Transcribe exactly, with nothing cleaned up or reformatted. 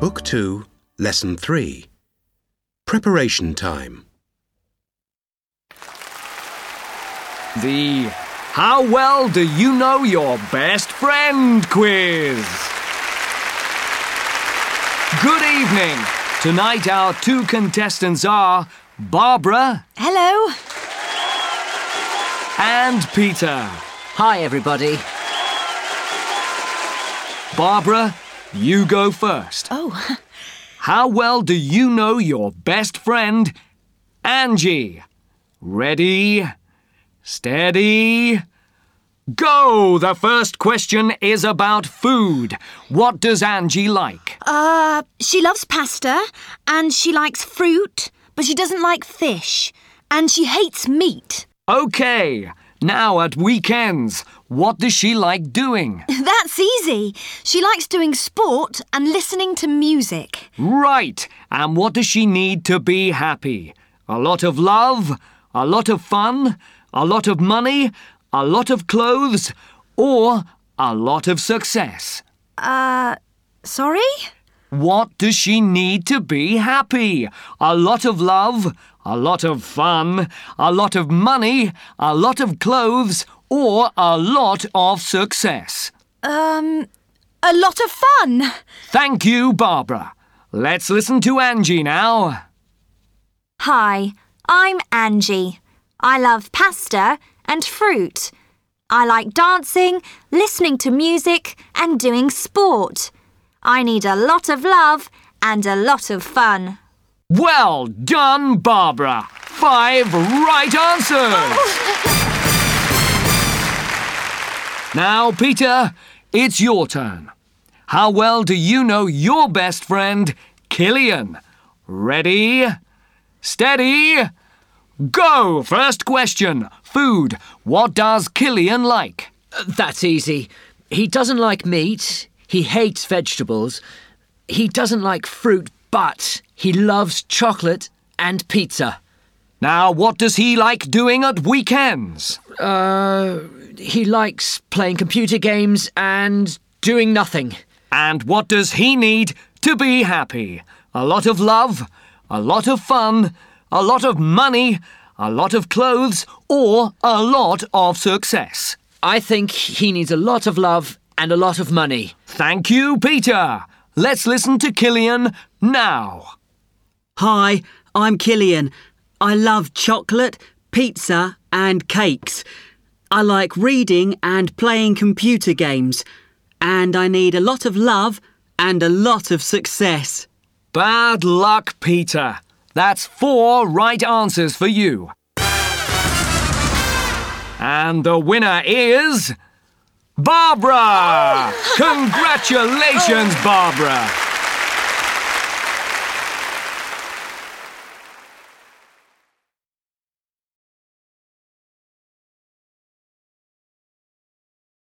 Book two, Lesson three. Preparation time. The How Well Do You Know Your Best Friend quiz. Good evening. Tonight our two contestants are Barbara. Hello. And Peter. Hi, everybody. Barbara, you go first. Oh. How well do you know your best friend, Angie? Ready, steady, go! The first question is about food. What does Angie like? Uh, she loves pasta, and she likes fruit, but she doesn't like fish, and she hates meat. OK, now at weekends, what does she like doing? That's easy. She likes doing sport and listening to music. Right, and what does she need to be happy? A lot of love, a lot of fun, a lot of money, a lot of clothes, or a lot of success? Uh, sorry? What does she need to be happy? A lot of love, a lot of fun, a lot of money, a lot of clothes, or a lot of success? Um, a lot of fun. Thank you, Barbara. Let's listen to Angie now. Hi, I'm Angie. I love pasta and fruit. I like dancing, listening to music, and doing sport. I need a lot of love and a lot of fun. Well done, Barbara. Five right answers. Now, Peter, it's your turn. How well do you know your best friend, Killian? Ready, steady, go! First question. Food. What does Killian like? Uh, that's easy. He doesn't like meat. He hates vegetables. He doesn't like fruit, but he loves chocolate and pizza. Now, what does he like doing at weekends? Uh, he likes playing computer games and doing nothing. And what does he need to be happy? A lot of love, a lot of fun, a lot of money, a lot of clothes, or a lot of success? I think he needs a lot of love and a lot of money. Thank you, Peter. Let's listen to Killian now. Hi, I'm Killian. I love chocolate, pizza and cakes. I like reading and playing computer games. And I need a lot of love and a lot of success. Bad luck, Peter. That's four right answers for you. And the winner is Barbara! Congratulations, Barbara!